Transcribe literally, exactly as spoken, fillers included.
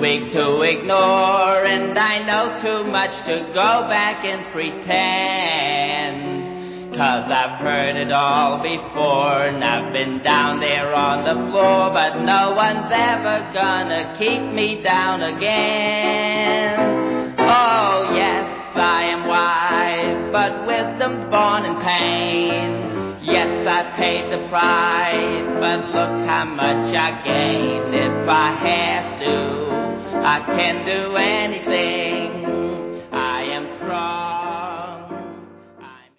weak to ignore, and I know too much to go back and pretend. 'Cause I've heard it all before, and I've been down there on the floor, but no one's ever gonna keep me down again. Oh yes, I am wise, but wisdom's born in pain. Yes, I paid the price, but look how much I gained. If I have to, I can do anything.